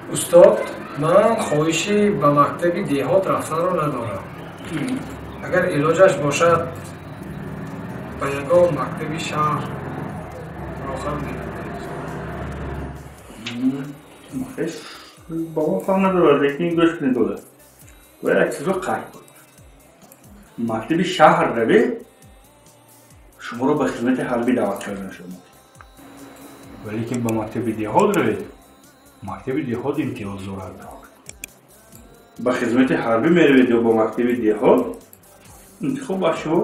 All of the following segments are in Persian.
استاد من خواهشی به مکتب دیهات رفتن رو ندارم. اگر علاجش باشد به یگان مکتب شهر راخر مخش بابا فهم نداره لیکن گوش کنید دوله باید یک چیز رو قرد کنید. مکتب شهر روی شما رو به خدمت حربی دعوت کردن شما، ولی که به مکتب دیهات روی مکتب دیهات امتیاز دارد. به خدمت حربی میروید یا با مکتب دیهات انتخاب با شما.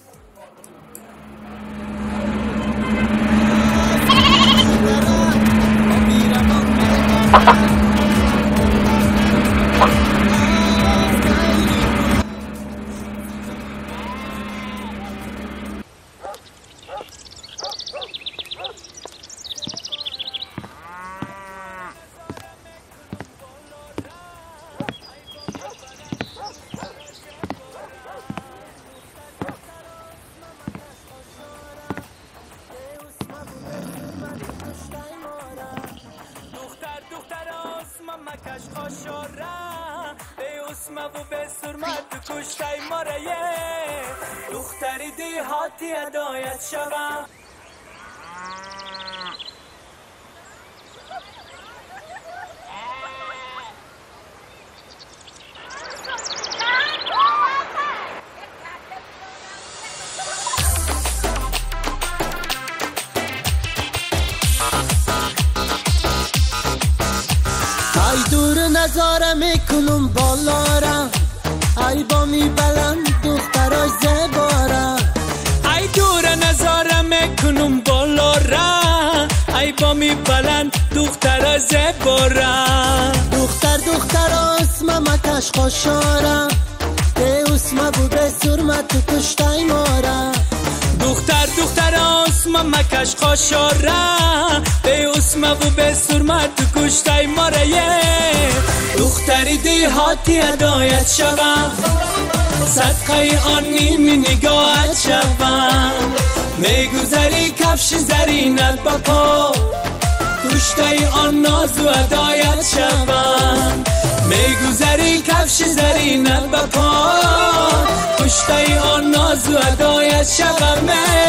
دختری دیهاتی هدایت شوم. ای دور نظاره میکنم بالا ای با می بلند دخترای زباره. ای دور نظاره میکنم بالا را ای با می بلند دخترای زباره. دختر اسم مکش خوشاره به اسم بو به سرمت تو کشتای ماره. دختر اسم مکش خوشاره به اسم بو به سرمت تو کشتای ماره. دختری دیهاتی هدایت شوم، صدقه آن نیمی نگاهت شوم. میگذری کفش زرینت با پا، کشته آن نازو هدایت شوم. میگذری کفش زرینت با پا، کشته آن نازو هدایت شوم.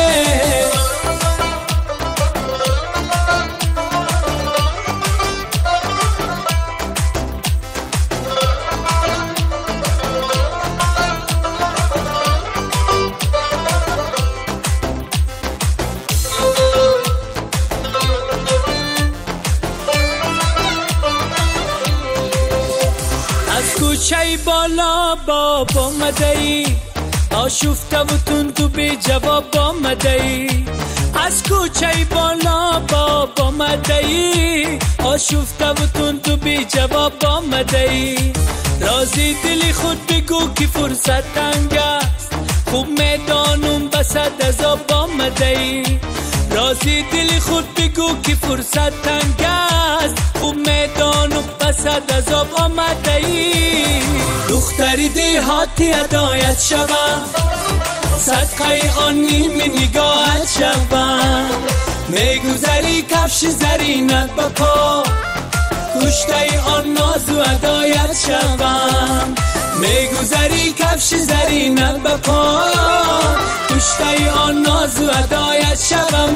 کوچه بالا باب آمده ای، آشفته و تند بی جواب آمده ای. از کوچه بالا باب آمده ای، آشفته و تند بی جواب آمده ای. رازی دلی خود بگو که فرصت تنگ است، خوب میدانم بسد از آب آمده ای. رازی دلی خود بگو که فرصت تنگ است، خوب میدانم بسد از آب آمده ای. دختری دیهاتی هدایت شوم، صدقه آن نیمی نگاهت شوم. میگذری کفش زرینت با پا، کشته آن نازو هدایت شوم. میگذری کفش زرینت با پا، کشته آن نازو هدایت شوم.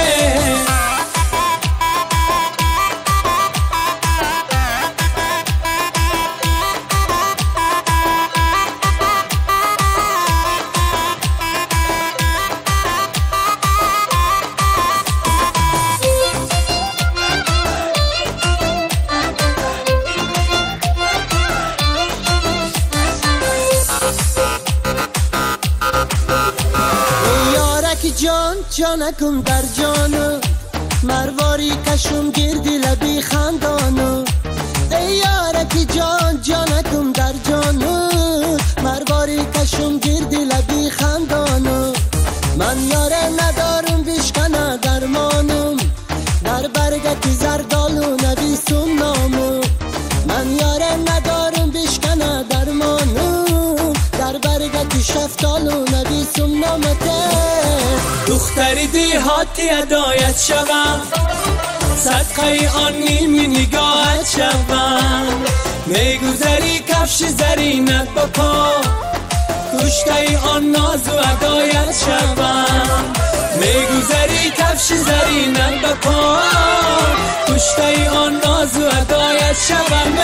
جانکم در جانو مرواری کشم گردی لبی خندانو. ای یارکی جانکم در جانو مرواری کشم گردی لبی خندانو. من یاره ندارم بشکنه درمانم، در برگتی زردالو نویسم نامو. من یاره ندارم بشکنه درمانم، در برگتی شفتالو نویسم نامته. دختری دیهاتی هدایت شوم، صدقه آن نیمی نگاهت شوم میگذری کفش زرینت با پا کشته آن ناز و ادایت شوم میگذری کفش زرینت با پا کشته آن ناز و ادایت شوم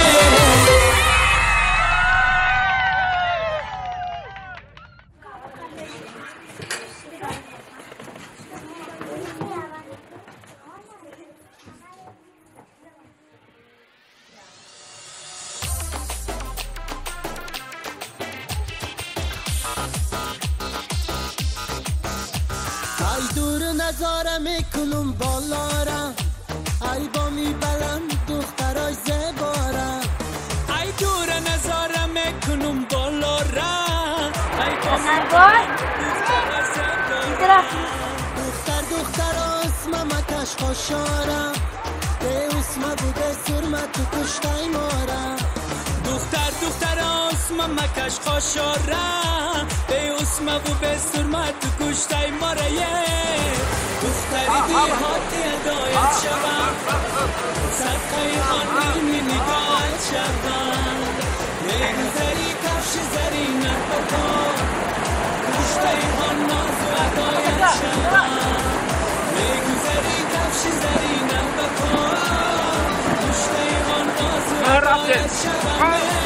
ای دور نظاره میکنم بالارم ای با میبلند دخترای زبارم ای دور نظاره میکنم بالا را ای با دخترای زبارم دختر اسمم کش خوشارم به اسمم بوده سرمت تو کشتای مارم دختر اسمم مکش خوشارم به اسمم و به سرمت تو کشتای ماره دختری دیهاتی ادایت شوم صدقه آن نیمی نگاهت شوم میگذری کفش زرینت با پا کشته آن ناز و ادایت شوم میگذری کفش زرینت با پا کشته آن ناز و ادایت شوم